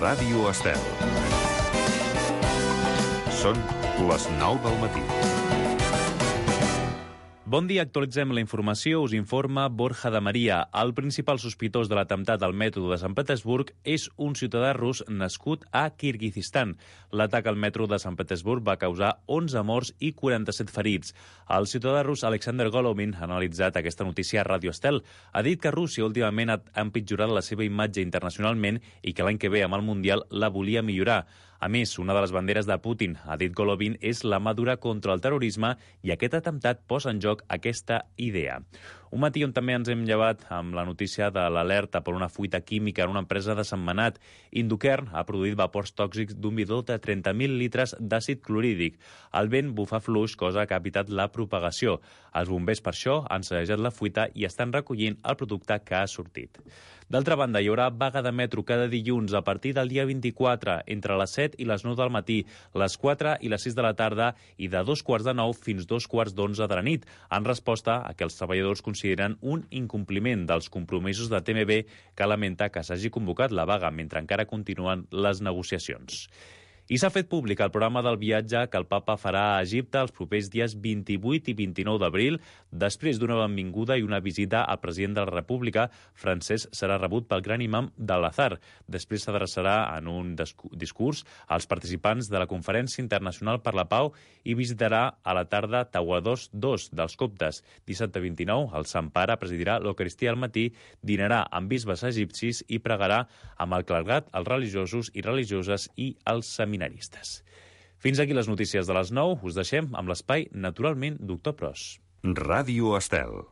Ràdio Estel. Són les 9 del matí. Bon dia, actualitzem la informació. Us informa Borja de Maria. El principal sospitós de l'atemptat al metro de Sant Petersburg és un ciutadà rus nascut a Kirguizistan. L'atac al metro de Sant Petersburg va causar 11 morts i 47 ferits. El ciutadà rus Alexander Golovin ha analitzat aquesta notícia a Ràdio Estel. Ha dit que Rússia últimament ha empitjorat la seva imatge internacionalment i que l'any que ve amb el Mundial la volia millorar. A més, una de les banderes de Putin, ha dit Golovin, és la mà dura contra el terrorisme i aquest atemptat posa en joc aquesta idea. Un matí on també ens hem llevat amb la notícia de l'alerta per una fuita química en una empresa de Sentmenat. Inducern ha produït vapors tòxics d'un bidó de 30.000 litres d'àcid clorhídric. El vent bufa fluix, cosa que ha evitat la propagació. Els bombers, per això, han cessejat la fuita i estan recollint el producte que ha sortit. D'altra banda, hi haurà vaga de metro cada dilluns a partir del dia 24, entre les 7 i les 9 del matí, les 4 i les 6 de la tarda i de 2:45 fins 2:45 de la nit, en resposta a que els treballadors consideren un incompliment dels compromisos de TMB que lamenta que s'hagi convocat la vaga mentre encara continuen les negociacions. I s'ha fet públic el programa del viatge que el papa farà a Egipte els propers dies 28 i 29 d'abril. Després d'una benvinguda i una visita al president de la República, Francesc serà rebut pel gran imam d'Al-Azhar. Després s'adreçarà en un discurs als participants de la Conferència Internacional per la Pau i visitarà a la tarda Tawadros II dels coptes. Dissabte 29, el Sant Pare presidirà l'Eucaristia al matí, dinarà amb bisbes egipcis i pregarà amb el clergat, els religiosos i religioses i els seminaristes. Fins aquí les notícies de les 9. Us deixem amb l'espai Naturalment, Doctor Pros. Ràdio Estel.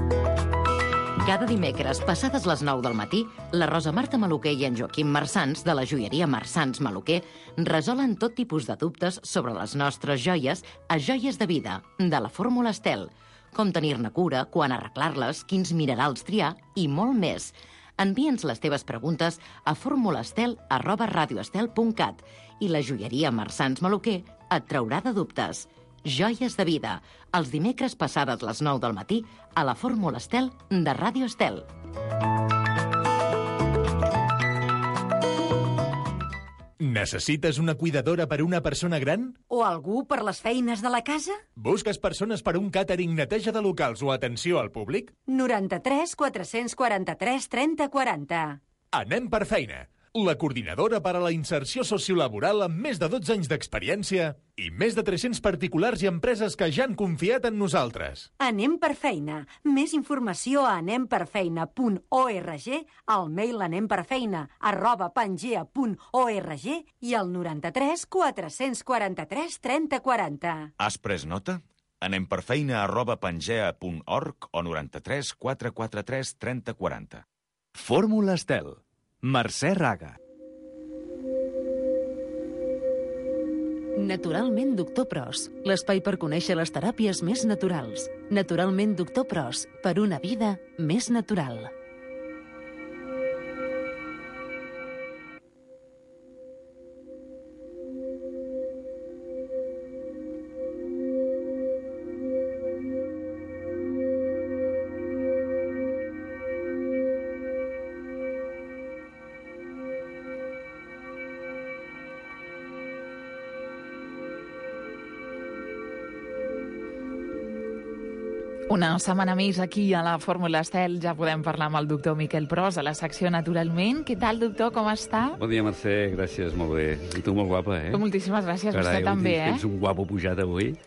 Cada dimecres, passades les 9 del matí, la Rosa Marta Maluquer i en Joaquim Marsans, de la joieria Marsans Maluquer, resolen tot tipus de dubtes sobre les nostres joies a Joies de Vida, de la Fórmula Estel. Com tenir-ne cura, quan arreglar-les, quins minerals triar i molt més. Envia'ns les teves preguntes a formulastel@radioestel.cat i la joieria Marsans Maluquer et traurà de dubtes. Joies de Vida, els dimecres passades les 9 del matí a la Fórmula Estel de Ràdio Estel. Necessites una cuidadora per una persona gran? O algú per les feines de la casa? Busques persones per un càtering, neteja de locals o atenció al públic? 93 443 30 40. Anem per feina. La coordinadora per a la inserció sociolaboral amb més de 12 anys d'experiència i més de 300 particulars i empreses que ja han confiat en nosaltres. Anem per feina. Més informació a anemperfeina.org, al mail anemperfeina@pangea.org i al 93 443 30 40. Has pres nota? anemperfeina@pangea.org o 93 443 30 40. Fórmula Estel. Mercè Raga. Naturalment Doctor Pros, l'espai per conèixer les teràpies més naturals. Naturalment Doctor Pros, per una vida més natural. Una setmana més aquí a la Fórmula Estel. Ja podem parlar amb el doctor Miquel Pros a la secció Naturalment. Què tal, doctor? Com està? Bon dia, Mercè. Gràcies, molt bé. I tu molt guapa, eh? Moltíssimes gràcies. Carai, vostè també, Ets un guapo pujat avui.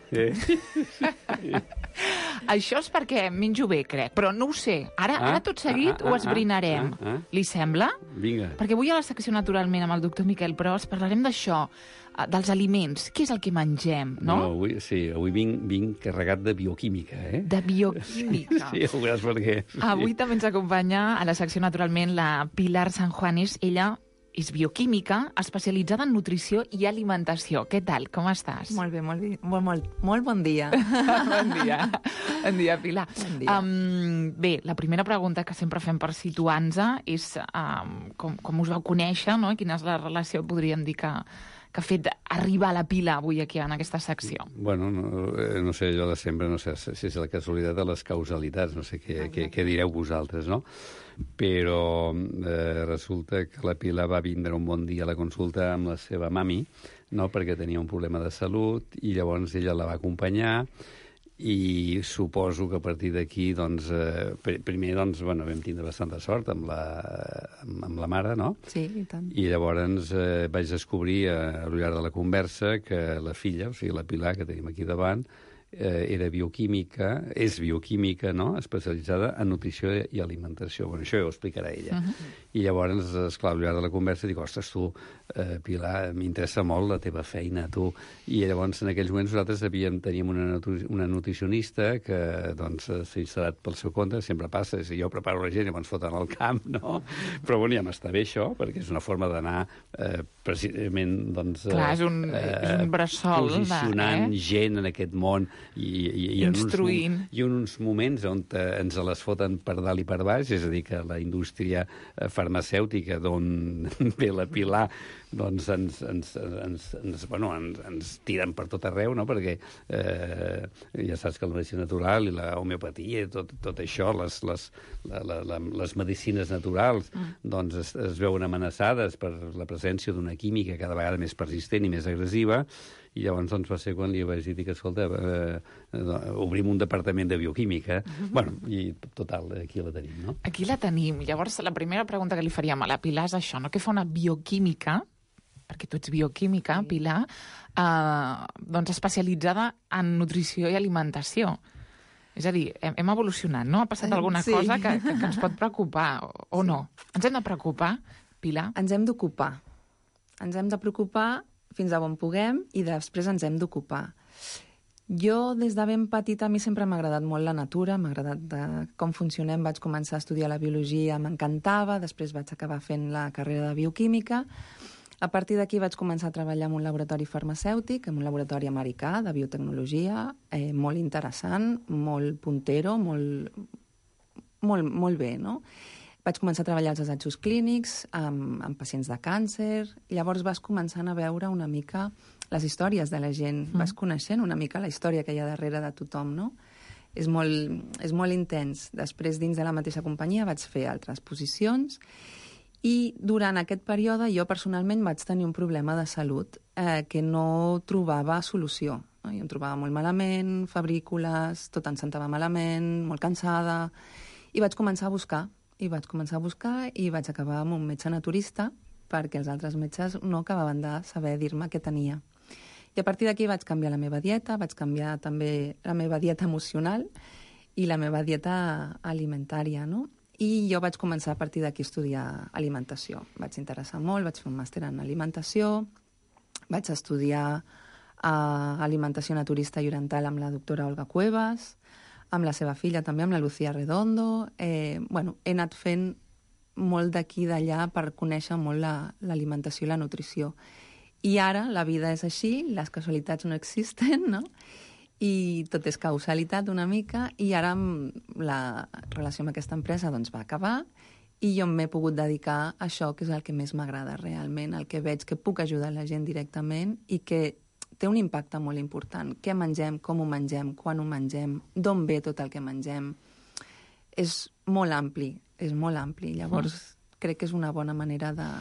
Això és perquè menjo bé, crec. Però no ho sé. Ara tot seguit ho esbrinarem. Li sembla? Vinga. Perquè avui a la secció Naturalment amb el doctor Miquel Pros parlarem d'això, dels aliments. Què és el que mengem, no? Avui vinc carregat de bioquímica, eh? De bioquímica. Sí, ho veuràs per què. Avui també ens acompanya a la secció Naturalment la Pilar San Juanes. Ella és bioquímica, especialitzada en nutrició i alimentació. Què tal? Com estàs? Molt bé, molt bé. Molt bon dia. Bon dia. Bon dia, Pilar. Bon dia. Bé, la primera pregunta que sempre fem per situar-nos és com us vau conèixer, no? Quina és la relació, podríem dir, que ha fet arribar la Pilar avui aquí en aquesta secció? Bueno, no sé, jo de sempre, no sé si és la casualitat de les causalitats, no sé què direu vosaltres, no? Però resulta que la Pilar va vindre un bon dia a la consulta amb la seva mami, no? Perquè tenia un problema de salut, i llavors ella la va acompanyar, i suposo que a partir d'aquí, doncs, primer, doncs, bueno, vam tindre bastanta sort amb la mare, no? Sí, i tant. I llavors vaig descobrir al llarg de la conversa que la filla, o sigui, la Pilar, que tenim aquí davant, és bioquímica, no?, especialitzada en nutrició i alimentació. Bueno, això ja ho explicarà ella. I llavors, esclar, al llarg de la conversa dic, ostres, tu, Pilar, m'interessa molt la teva feina, tu. I llavors, en aquells moments, nosaltres teníem una nutricionista que, doncs, s'ha instal·lat pel seu compte, sempre passa, si jo preparo la gent i llavors foten al camp, no? Però, bueno, ja m'està bé això, perquè és una forma d'anar precisament, doncs... Clar, és un bressol. Posicionant gent en aquest món i instruint. I en uns moments on ens les foten per dalt i per baix, és a dir, que la indústria farmacèutica d'on ve la Pilar, doncs ens tiren per tot arreu, no? Perquè ja saps que la medicina natural i la homeopatia, tot això, les medicines naturals, doncs es veuen amenaçades per la presència d'una química cada vegada més persistent i més agressiva, i llavors doncs, va ser quan li vaig dir que, escolta, obrim un departament de bioquímica. Bueno, i total, aquí la tenim, no? Aquí la tenim. Llavors, la primera pregunta que li faríem a la Pilar és això, no? Què fa una bioquímica, perquè tu ets bioquímica, Pilar, doncs especialitzada en nutrició i alimentació. És a dir, hem evolucionat, no? Ha passat alguna cosa que ens pot preocupar, o no? Ens hem de preocupar, Pilar? Ens hem d'ocupar. Ens hem de preocupar fins a on puguem i després ens hem d'ocupar. Jo, des de ben petita, a mi sempre m'ha agradat molt la natura, m'ha agradat com funcionem, vaig començar a estudiar la biologia, m'encantava, després vaig acabar fent la carrera de bioquímica. A partir d'aquí vaig començar a treballar en un laboratori farmacèutic, en un laboratori americà de biotecnologia, molt interessant, molt puntero, molt bé, no? Vaig començar a treballar als assajos clínics, amb pacients de càncer, i llavors vas començant a veure una mica les històries de la gent, vas coneixent una mica la història que hi ha darrere de tothom, no? És molt intens. Després, dins de la mateixa companyia, vaig fer altres posicions, i durant aquest període jo personalment vaig tenir un problema de salut que no trobava solució. Jo em trobava molt malament, febrícules, tot em sentava malament, molt cansada, i vaig començar a buscar, i vaig acabar amb un metge naturista perquè els altres metges no acabaven de saber dir-me què tenia. I a partir d'aquí vaig canviar la meva dieta, vaig canviar també la meva dieta emocional i la meva dieta alimentària, no? I jo vaig començar a partir d'aquí a estudiar alimentació. Vaig interessar molt, vaig fer un màster en alimentació, vaig estudiar alimentació naturista i oriental amb la doctora Olga Cuevas, amb la seva filla també, amb la Lucía Redondo. He anat fent molt d'aquí i d'allà per conèixer molt l'alimentació i la nutrició. I ara la vida és així, les casualitats no existen, no? I tot és causalitat una mica, i ara la relació amb aquesta empresa doncs, va acabar, i jo m'he pogut dedicar a això, que és el que més m'agrada realment, el que veig que puc ajudar la gent directament i que té un impacte molt important. Què mengem, com ho mengem, quan ho mengem, d'on ve tot el que mengem. És molt ampli, Llavors, crec que és una bona manera de...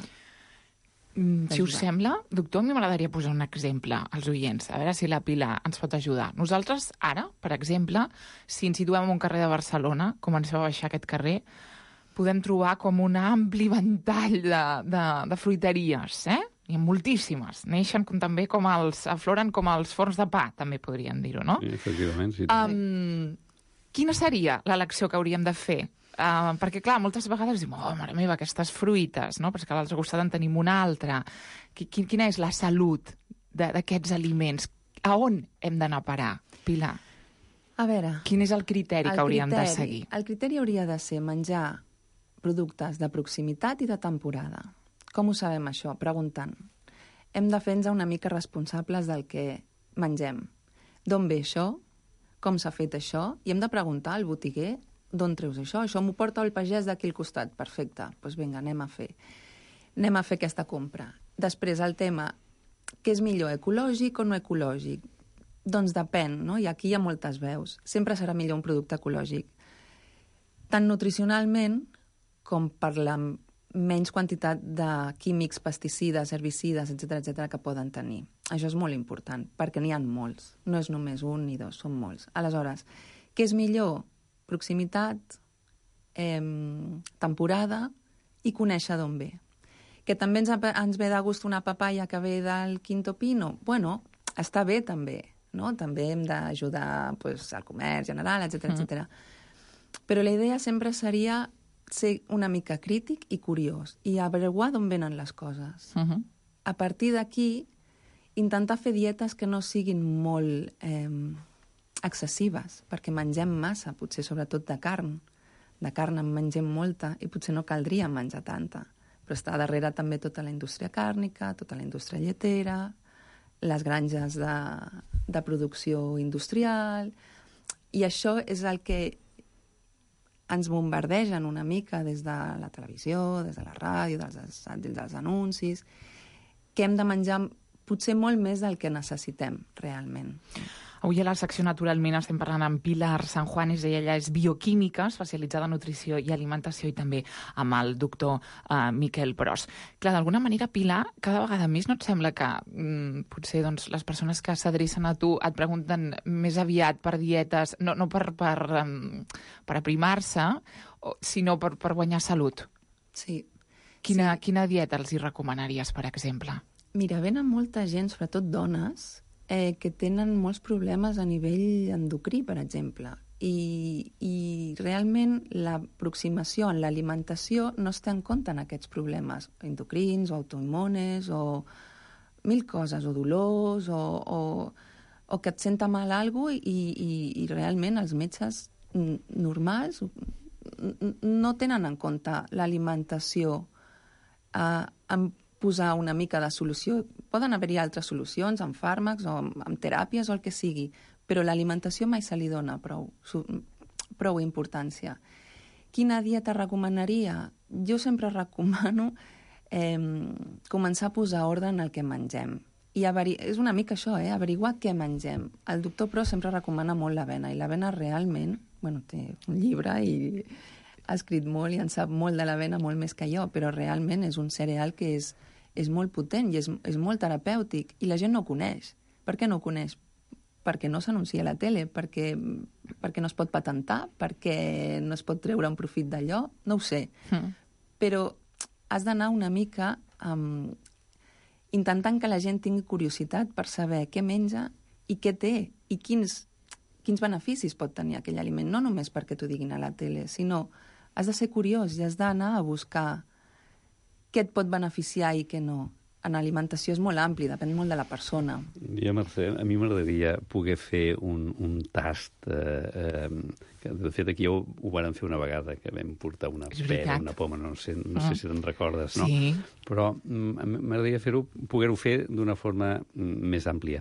Si us sembla, doctor, a mi m'agradaria posar un exemple als oients, a veure si la Pilar ens pot ajudar. Nosaltres, ara, per exemple, si ens situem en un carrer de Barcelona, comencem a baixar aquest carrer, podem trobar com un ampli ventall de fruiteries, Hi ha moltíssimes. Neixen també afloren com els forns de pa, també podríem dir-ho, no? Sí, efectivament, sí. Quina seria l'elecció que hauríem de fer? Perquè, clar, moltes vegades diuen, mare meva, aquestes fruites, no? Però és que a l'altre costat en tenim una altra. Quina és la salut d'aquests aliments? A on hem d'anar a parar, Pilar? A veure... Quin és el criteri que hauríem de seguir? El criteri hauria de ser menjar productes de proximitat i de temporada. Com ho sabem, això? Preguntant. Hem de fer-nos una mica responsables del que mengem. D'on ve això? Com s'ha fet això? I hem de preguntar al botiguer d'on treus això? Això m'ho porta el pagès d'aquí al costat. Perfecte. Doncs vinga, anem a fer aquesta compra. Després, el tema, què és millor, ecològic o no ecològic? Doncs depèn, no? I aquí hi ha moltes veus. Sempre serà millor un producte ecològic. Tant nutricionalment com per la menys quantitat de químics, pesticides, herbicides, etc que poden tenir. Això és molt important, perquè n'hi ha molts. No és només un ni dos, són molts. Aleshores, què és millor? Proximitat, temporada i conèixer d'on ve. Que també ens ve de gust una papaya que ve del Quinto Pino? Bueno, està bé també, no? També hem d'ajudar al comerç general, etc. Però la idea sempre seria ser una mica crític i curiós i averiguar d'on venen les coses. A partir d'aquí, intentar fer dietes que no siguin molt excessives, perquè mengem massa, potser sobretot de carn. De carn en mengem molta i potser no caldria menjar tanta. Però està darrere també tota la indústria càrnica, tota la indústria lletera, les granges de producció industrial, i això és el que ens bombardegen una mica des de la televisió, des de la ràdio, dels anuncis, que hem de menjar potser molt més del que necessitem realment. Avui a la secció Naturalment estem parlant amb Pilar San Juanes, ella és bioquímica, especialitzada en nutrició i alimentació, i també amb el doctor Miquel Pros. Clar, d'alguna manera, Pilar, cada vegada més no et sembla que potser les persones que s'adrecen a tu et pregunten més aviat per dietes, no per aprimar-se, sinó per guanyar salut? Sí. Quina dieta els hi recomanaries, per exemple? Mira, venen molta gent, sobretot dones, que tenen molts problemes a nivell endocrí, per exemple. I realment l'aproximació en l'alimentació no es té en compte en aquests problemes endocrins o autoimmunes o mil coses, o dolors, o que et senta mal alguna cosa i realment els metges normals no tenen en compte l'alimentació en posar una mica de solució. Poden haver-hi altres solucions, amb fàrmacs o amb teràpies o el que sigui, però l'alimentació mai se li dona prou importància. Quina dieta recomanaria? Jo sempre recomano començar a posar ordre en el que mengem. I és una mica això, averiguar què mengem. El doctor Pros sempre recomana molt l'avena, i l'avena realment, té un llibre i ha escrit molt i en sap molt de l'avena, molt més que jo, però realment és un cereal que és molt potent i és molt terapèutic, i la gent no ho coneix. Per què no ho coneix? Perquè no s'anuncia a la tele, perquè no es pot patentar, perquè no es pot treure un profit d'allò, no ho sé. Però has d'anar una mica intentant que la gent tingui curiositat per saber què menja i què té, i quins beneficis pot tenir aquell aliment, no només perquè t'ho diguin a la tele, sinó has de ser curiós i has d'anar a buscar què et pot beneficiar i què no. En alimentació és molt ampli, depèn molt de la persona. Ja, Mercè, a mi m'agradaria poder fer un tast. De fet, aquí ho vàrem fer una vegada, que vam portar una pera, una poma, no sé si te'n recordes, no? Sí. Però m'agradaria poder-ho fer d'una forma més àmplia.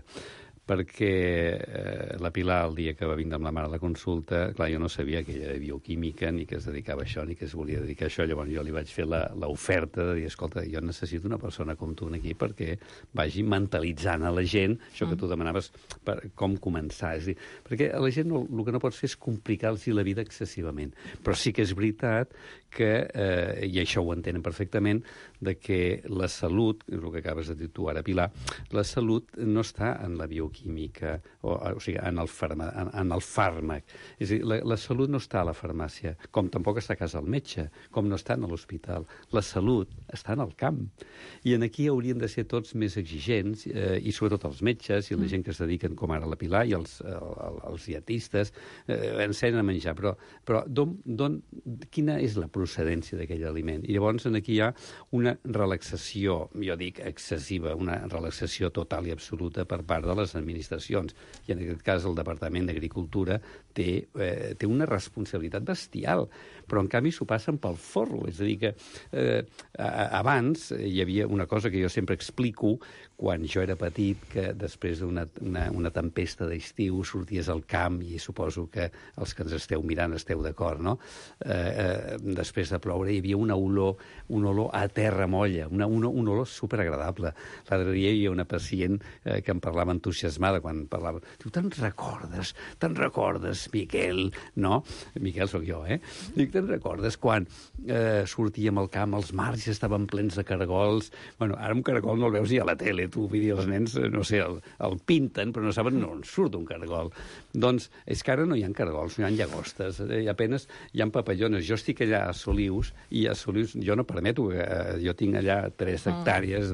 Perquè la Pilar, el dia que va vindre amb la mare a la consulta, clar, jo no sabia que ella era bioquímica, ni que es dedicava a això, ni que es volia dedicar a això. Llavors jo li vaig fer l'oferta de dir, escolta, jo necessito una persona com tu aquí perquè vagi mentalitzant a la gent això que tu demanaves, per com començar. És dir, perquè a la gent el que no pots fer és complicar-los la vida excessivament. Però sí que és veritat que, i això ho entenen perfectament, de que la salut, és el que acabes de dir tu ara, Pilar, la salut no està en la bioquímica, o sigui, en el fàrmac. És a dir, la salut no està a la farmàcia, com tampoc està a casa del metge, com no està a l'hospital. La salut està en el camp. I aquí hauríem de ser tots més exigents, i sobretot els metges i la gent que es dediquen, com ara la Pilar, i els dietistes, ensenyen a menjar. Però quina és la procedència d'aquell aliment? I llavors aquí hi ha una relaxació, jo dic excessiva, una relaxació total i absoluta per part de les administracions. I en aquest cas el Departament d'Agricultura té una responsabilitat bestial, però en canvi s'ho passen pel forro. És a dir, que abans hi havia una cosa que jo sempre explico quan jo era petit, que després d'una tempesta d'estiu sorties al camp, i suposo que els que ens esteu mirant esteu d'acord, no? Després de ploure hi havia una olor a terra molla, una olor superagradable. L'altre dia hi havia una pacient que em parlava entusiasmada quan parlava. Diu, te'n recordes, Miquel? No? Miquel sóc jo, eh? Dic, te'n recordes quan sortíem al camp, els marges estaven plens de caragols? Bueno, ara un caragol no el veus ni a la tele, tu, vull dir, els nens, no sé, el pinten, però no saben on surt un caragol. Doncs és que ara no hi ha caragols, no hi ha llagostes, apenas hi ha papallones. Jo estic allà a Solius, i a Solius jo no permeto, jo tinc allà 3 hectàrees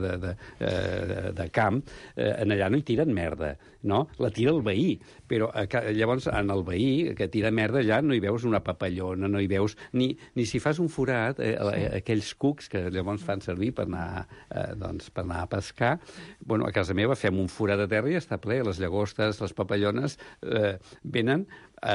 de camp, en allà no hi tiren merda, no? La tira el veí, però llavors en el veí que tira merda allà no hi veus una papallona, no hi veus ni si fas un forat, aquells cucs que llavors fan servir per anar a pescar. Bueno, a casa meva fem un forat de terra i està ple. Les llagostes, les papallones venen,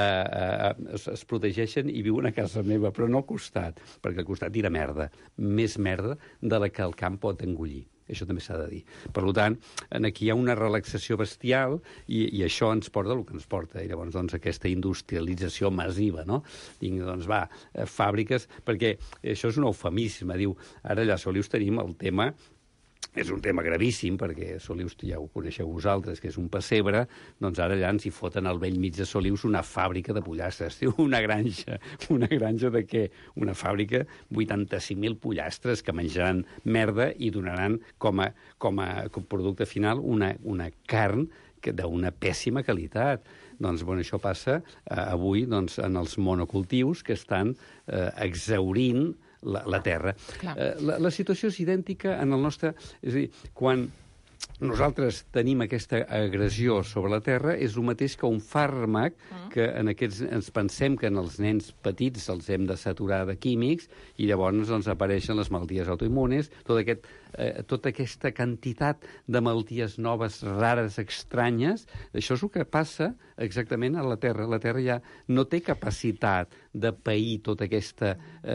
es protegeixen i viuen a casa meva, però no al costat, perquè al costat tira merda, més merda de la que el camp pot engollir. Això també s'ha de dir. Per tant, aquí hi ha una relaxació bestial i això ens porta el que ens porta. I llavors, doncs, aquesta industrialització massiva, no? Doncs, fàbriques, perquè això és un eufemisme. Diu, ara allà a Solius tenim el tema. És un tema gravíssim, perquè Solius, ja ho coneixeu vosaltres, que és un pessebre, doncs ara allà ens hi foten al vell mig de Solius una fàbrica de pollastres. Una granja de què? Una fàbrica, 85.000 pollastres que menjaran merda i donaran com a producte final una carn d'una pèssima qualitat. Doncs, bueno, això passa avui en els monocultius que estan exhaurint la terra. La situació és idèntica en el nostre... És a dir, quan nosaltres tenim aquesta agressió sobre la terra, és el mateix que un fàrmac que ens pensem que en els nens petits els hem de saturar de químics i llavors apareixen les malalties autoimmunes, tota aquesta quantitat de malalties noves, rares, estranyes. Això és el que passa exactament a la terra. La terra ja no té capacitat de pair tota aquesta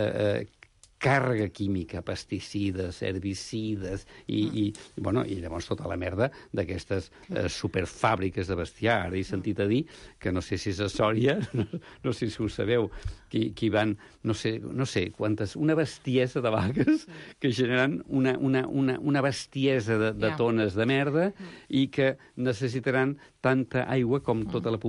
càrrega química, pesticides, herbicides i llavors tota la merda d'aquestes superfàbriques de bestiar. Ara he sentit a dir que no sé si és a Sòria, no sé si ho sabeu, que van, no sé quantes, una bestiesa de vaques que generen una bestiesa de tones de merda i que necessitaran tanta aigua com tota la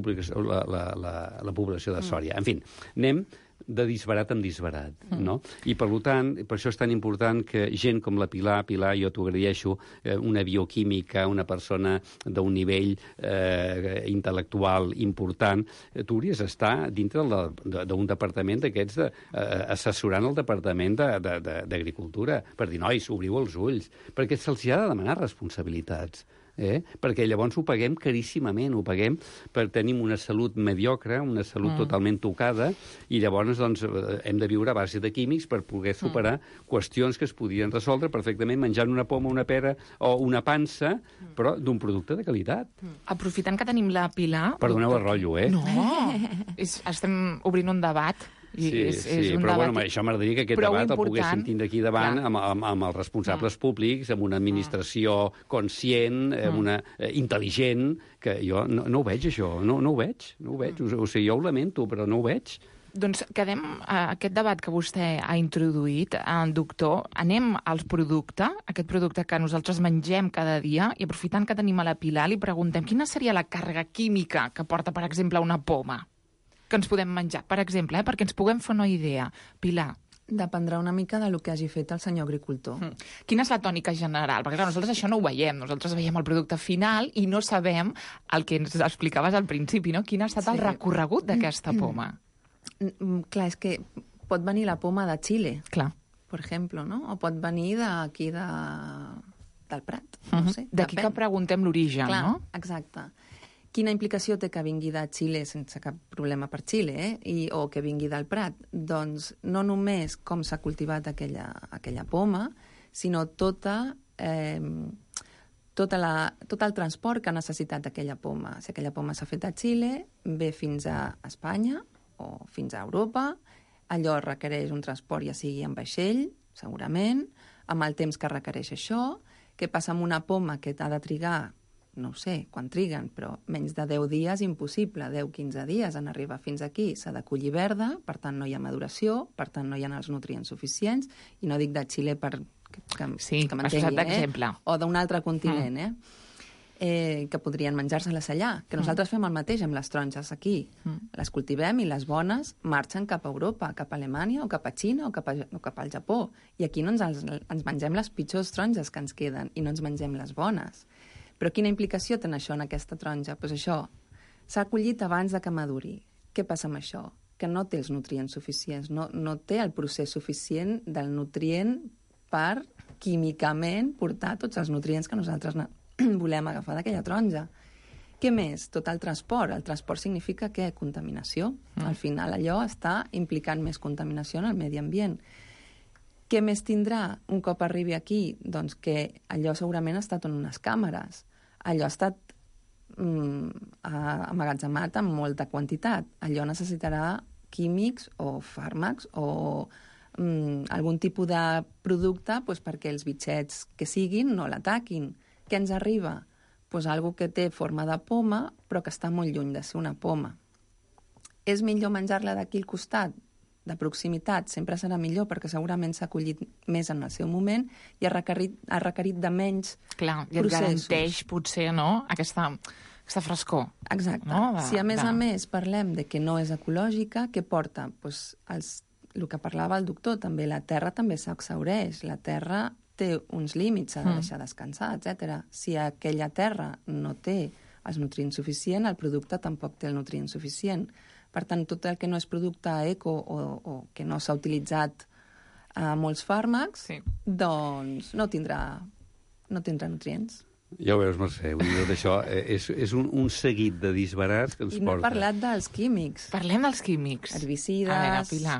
població de Sòria. En fi, anem de disbarat en disbarat, no? I, per tant, per això és tan important que gent com la Pilar, jo t'ho agraeixo, una bioquímica, una persona d'un nivell intel·lectual important, tu hauries d'estar dintre d'un departament d'aquests, assessorant el departament d'Agricultura, per dir, nois, obriu els ulls, perquè se'ls ha de demanar responsabilitats. Perquè llavors ho paguem caríssimament, ho paguem per tenir una salut mediocre, una salut totalment tocada, i llavors hem de viure a base de químics per poder superar qüestions que es podien resoldre perfectament menjant una poma, una pera o una pansa, però d'un producte de qualitat. Aprofitant que tenim la Pilar... Perdoneu el rotllo, No, estem obrint un debat. Sí, però bueno, això m'agradaria que aquest debat el poguéssim tindre aquí davant amb els responsables públics, amb una administració conscient, intel·ligent, que jo no ho veig, això, no ho veig. O sigui, jo ho lamento, però no ho veig. Doncs quedem a aquest debat que vostè ha introduït, doctor, anem al producte, aquest producte que nosaltres mengem cada dia, i aprofitant que tenim a la Pilar, li preguntem quina seria la càrrega química que porta, per exemple, una poma que ens podem menjar, per exemple, perquè ens puguem fer una idea. Pilar. Dependrà una mica del que hagi fet el senyor agricultor. Quina és la tònica general? Perquè clar, nosaltres això no ho veiem. Nosaltres veiem el producte final i no sabem el que ens explicaves al principi, no? Quin ha estat el recorregut d'aquesta poma? Clar, és que pot venir la poma de Xile, per exemple, no? O pot venir d'aquí del Prat, no sé. D'aquí que preguntem l'origen, no? Exacte. Quina implicació té que vingui de Xile sense cap problema per Xile, o que vingui del Prat? Doncs no només com s'ha cultivat aquella poma, sinó tota tot el transport que ha necessitat aquella poma. Si aquella poma s'ha fet a Xile, ve fins a Espanya o fins a Europa, allò requereix un transport, ja sigui en vaixell, segurament, amb el temps que requereix això. Què passa amb una poma que ha de trigar, no ho sé, quan triguen, però menys de 10 dies, impossible, 10-15 dies en arribar fins aquí. S'ha de collir verda, per tant no hi ha maduració, per tant no hi ha els nutrients suficients, i no dic de Xile que m'entenguin, o d'un altre continent, que podrien menjar-se-les allà, que nosaltres fem el mateix amb les taronges aquí. Les cultivem i les bones marxen cap a Europa, cap a Alemanya o cap a Xina o cap al Japó. I aquí no ens mengem les pitjors taronges que ens queden i no ens mengem les bones. Però quina implicació té això en aquesta taronja? Doncs això, s'ha collit abans de que maduri. Què passa amb això? Que no té els nutrients suficients, no té el procés suficient del nutrient per químicament portar tots els nutrients que nosaltres volem agafar d'aquella taronja. Què més? Tot el transport. El transport significa què? Contaminació. Al final allò està implicant més contaminació en el medi ambient. Què més tindrà un cop arribi aquí? Doncs que allò segurament ha estat en unes càmeres. Allò ha estat amagatzemat en molta quantitat. Allò necessitarà químics o fàrmacs o algun tipus de producte perquè els bitxets que siguin no l'ataquin. Què ens arriba? Doncs algo que té forma de poma, però que està molt lluny de ser una poma. És millor menjar-la d'aquí al costat? De proximitat sempre serà millor, perquè segurament s'ha collit més en el seu moment i ha requerit de menys processos. Clar, i et garanteix potser, no?, aquesta frescor. Exacte. No? Si a més parlem de que no és ecològica, què porta? Doncs el que parlava el doctor, també la terra també s'exhaureix. La terra té uns límits, s'ha de deixar descansar, etc. Si aquella terra no té els nutrients suficients, el producte tampoc té el nutrient suficient. Per tant, tot el que no és producte eco o que no s'ha utilitzat molts fàrmacs, doncs no tindrà nutrients. Ja ho veus, Mercè, tot això és un seguit de disbarats que ens porta. I no he parlat dels químics. Parlem dels químics. Herbicides, a veure, Pilar,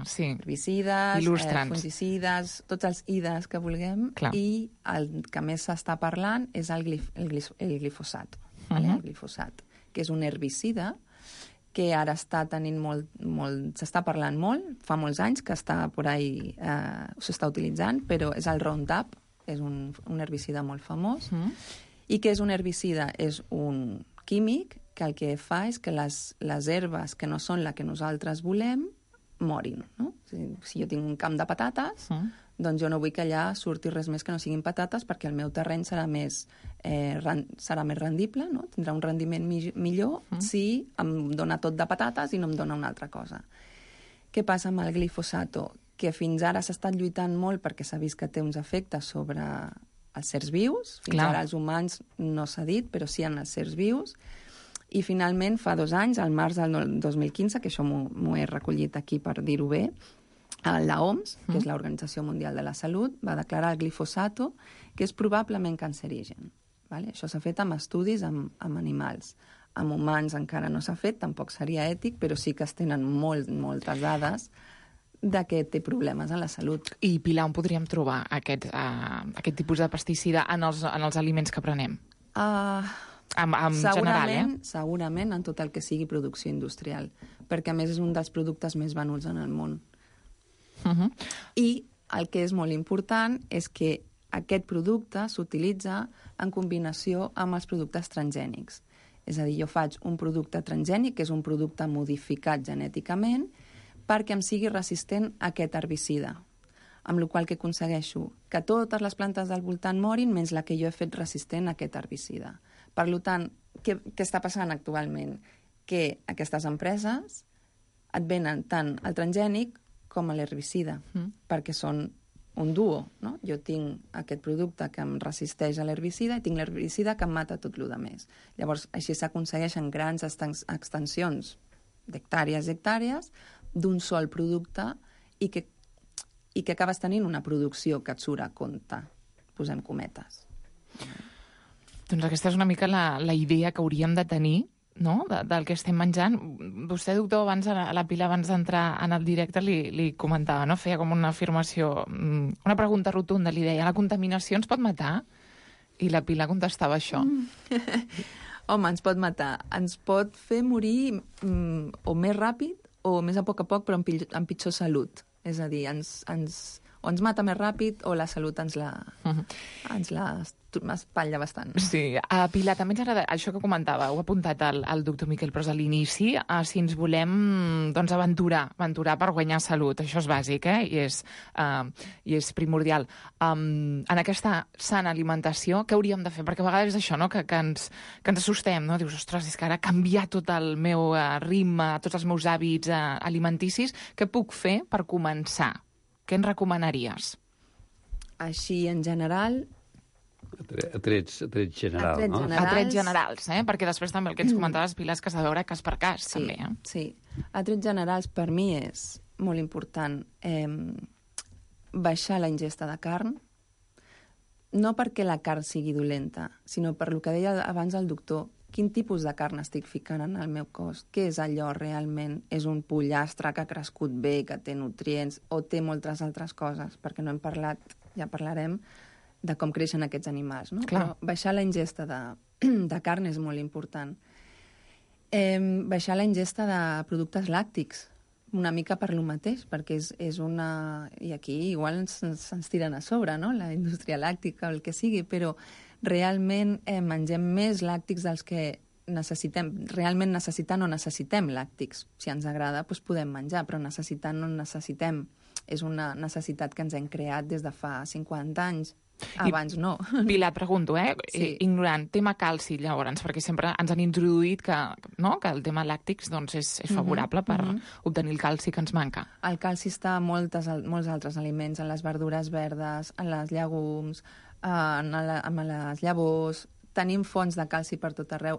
fungicides, tots els ides que vulguem. I el que més s'està parlant és el glifosat. El glifosat, que és un herbicida que ara està tenint s'està parlant molt, fa molts anys que està per ahí, s'està utilitzant, però és el Roundup, és un herbicida molt famós. I què és un herbicida? És un químic que el que fa és que les herbes que no són la que nosaltres volem morin. No? Si jo tinc un camp de patates, doncs jo no vull que allà surti res més que no siguin patates, perquè el meu terreny serà més rendible, no? Tindrà un rendiment millor si em dona tot de patates i no em dona una altra cosa. Què passa amb el glifosato? Que fins ara s'ha estat lluitant molt perquè s'ha vist que té uns efectes sobre els sers vius. Fins ara els humans no s'ha dit, però sí en els sers vius. I finalment, fa 2 anys, al març del 2015, que això m'ho he recollit aquí per dir-ho bé, la OMS, que és l'Organització Mundial de la Salut, va declarar el glifosato que és probablement cancerigen. Això s'ha fet amb estudis amb animals. Amb humans encara no s'ha fet, tampoc seria ètic, però sí que es tenen moltes dades de que té problemes a la salut. I, Pilar, on podríem trobar aquest tipus de pesticida en els aliments que prenem? Segurament en tot el que sigui producció industrial, perquè a més és un dels productes més venuts en el món. I el que és molt important és que aquest producte s'utilitza en combinació amb els productes transgènics. És a dir, jo faig un producte transgènic, que és un producte modificat genèticament, perquè em sigui resistent a aquest herbicida. Amb la qual cosa que aconsegueixo que totes les plantes del voltant morin, menys la que jo he fet resistent a aquest herbicida. Per tant, què està passant actualment? Que aquestes empreses et venen tant el transgènic com l'herbicida, perquè són un duo, no? Jo tinc aquest producte que em resisteix a l'herbicida i tinc l'herbicida que em mata tot el més. Llavors, així s'aconsegueixen grans extensions d'hectàrees i hectàrees d'un sol producte i que acabes tenint una producció que et surt a compte. Posem cometes. Doncs aquesta és una mica la idea que hauríem de tenir, no?, del que estem menjant. Vostè, doctor, abans, a la Pilar, abans d'entrar en el directe, li comentava, no?, feia com una afirmació, una pregunta rotunda, li deia, la contaminació ens pot matar? I la Pilar contestava això. Home, ens pot matar. Ens pot fer morir o més ràpid o més a poc, però amb pitjor salut. És a dir, o ens mata més ràpid o la salut ens la espatlla bastant. Sí. Pilar, també ens agrada això que comentava, ho ha apuntat el doctor Miquel Pros a l'inici, si ens volem aventurar per guanyar salut. Això és bàsic, i és primordial. En aquesta sana alimentació, què hauríem de fer? Perquè a vegades és això, no?, que ens assustem, no? Dius, ostres, és que ara canviar tot el meu ritme, tots els meus hàbits alimenticis, què puc fer per començar? Què ens recomanaries? Així, en general... A trets generals, no? A trets generals, perquè després també el que ens comentaves, Pilar, és que s'ha de veure cas per cas, també. Sí, a trets generals per mi és molt important baixar la ingesta de carn, no perquè la carn sigui dolenta, sinó per el que deia abans el doctor, quin tipus de carn estic ficant en el meu cos? Què és allò realment? És un pollastre que ha crescut bé, que té nutrients, o té moltes altres coses? Perquè no hem parlat, ja parlarem, de com creixen aquests animals, no? Clar. Però baixar la ingesta de carn és molt important. Baixar la ingesta de productes làctics, una mica per lo mateix, perquè és una... I aquí igual ens tiren a sobre, no?, la indústria làctica o el que sigui, però realment mengem més làctics dels que necessitem. Realment necessitant o necessitem làctics. Si ens agrada, doncs podem menjar, però necessitant no necessitem. És una necessitat que ens hem creat des de fa 50 anys. Abans no. Pilar, pregunto, Sí. Ignorant, tema calci, llavors, perquè sempre ens han introduït que el tema làctics doncs, és favorable per obtenir el calci que ens manca. El calci està en molts altres aliments, en les verdures verdes, en les llegums, en les llavors. Tenim fonts de calci per tot arreu.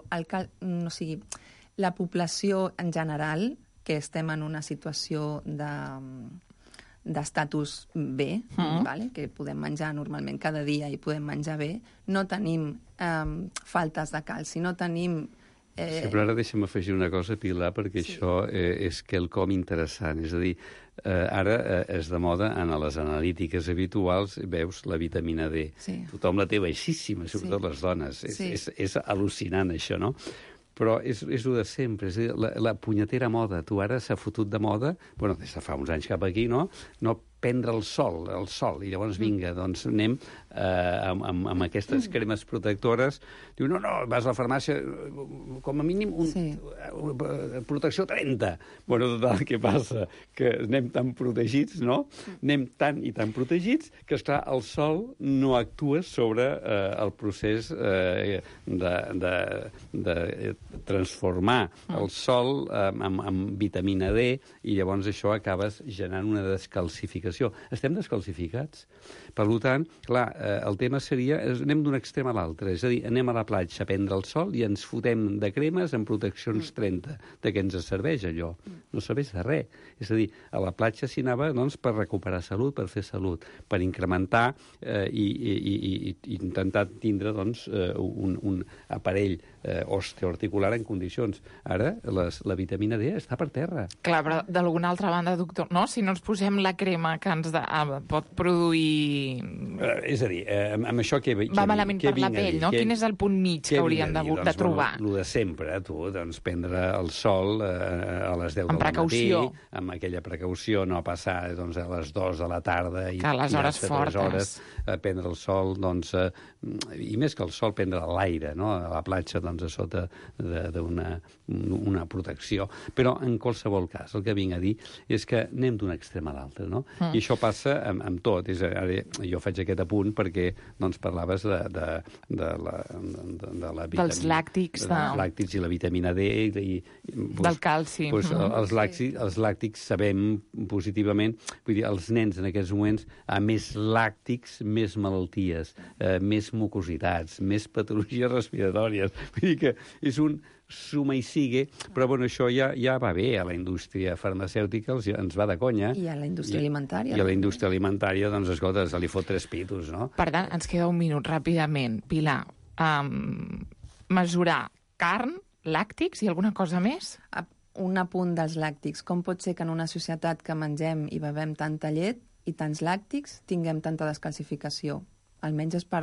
La població en general, que estem en una situació d'estatus B, vale? Que podem menjar normalment cada dia i podem menjar bé, no tenim faltes de calci, no tenim... Sí, però ara deixa'm afegir una cosa, Pilar, perquè això és quelcom interessant. És a dir, ara és de moda en les analítiques habituals, veus la vitamina D. Sí. Tothom la té baixíssima, sobretot les dones. És al·lucinant, això, no? Però és el de sempre, és a dir, la punyetera moda. Tu ara s'ha fotut de moda, bueno, des de fa uns anys cap aquí, no prendre el sol, i llavors vinga, doncs anem amb aquestes cremes protectores. Diu, no, vas a la farmàcia, com a mínim protecció 30. Bueno, total, què passa? Que anem tan protegits, no? Anem tan i tan protegits que, esclar, el sol no actua sobre el procés de transformar el sol amb vitamina D, i llavors això acabes generant una descalcificació. Estem descalcificats. Per tant, clar, el tema seria, anem d'un extrem a l'altre, és a dir, anem a la platja a prendre el sol i ens fotem de cremes amb proteccions 30. De què ens serveix allò? No serveix de res. És a dir, a la platja s'hi anava doncs, per recuperar salut, per fer salut, per incrementar i intentar tindre doncs, un aparell osteoarticular en condicions. Ara, la vitamina D està per terra. Clar, però d'alguna altra banda, doctor, no? Si no ens posem la crema que ens pot produir... És a dir, amb això que va malament per la pell, no? Quin és el punt mig que hauríem de trobar? El de sempre, tu, doncs, prendre el sol a les 10 del matí, amb aquella precaució, no passar doncs, a les 2 de la tarda i a les hores fortes. Hores, prendre el sol, doncs, i més que el sol, prendre l'aire, no? A la platja, doncs, a sota d'una protecció. Però, en qualsevol cas, el que vinc a dir és que anem d'un extrem a l'altre, no? I això passa amb tot. Ara, jo faig aquest apunt perquè doncs, parlaves de la vitamina... Dels làctics. Dels làctics i la vitamina D. Del calci. Els làctics sabem positivament, vull dir, els nens en aquests moments, a més làctics, més malalties, més mucositats, més patologies respiratòries. Vull dir que és un suma i sigue, però bueno, això ja va bé a la indústria farmacèutica, ens va de conya. I a la indústria alimentària. I a la indústria alimentària, doncs, escolta, se li fot 3 pitos, no? Per tant, ens queda un minut, ràpidament. Pilar, mesurar carn, làctics i alguna cosa més? Un apunt dels làctics. Com pot ser que en una societat que mengem i bevem tanta llet i tants làctics tinguem tanta descalcificació? Almenys és per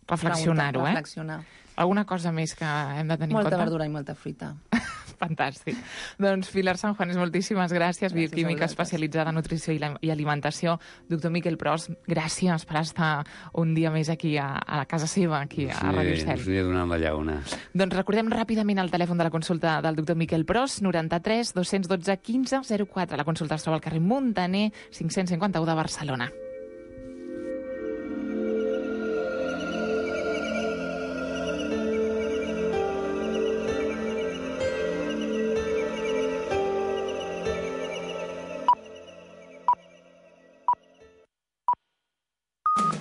reflexionar-ho, reflexionar. Alguna cosa més que hem de tenir en compte? Molta verdura i molta fruita. Fantàstic. Doncs Pilar San Juanes, moltíssimes gràcies. Bioquímica especialitzada en nutrició i alimentació. Doctor Miquel Pros, gràcies per estar un dia més aquí a casa seva, aquí a Radio Estel. Sí, us he donat la llauna. Doncs recordem ràpidament el telèfon de la consulta del doctor Miquel Pros, 93 212 15 04. La consulta es troba al carrer Muntaner 551 de Barcelona.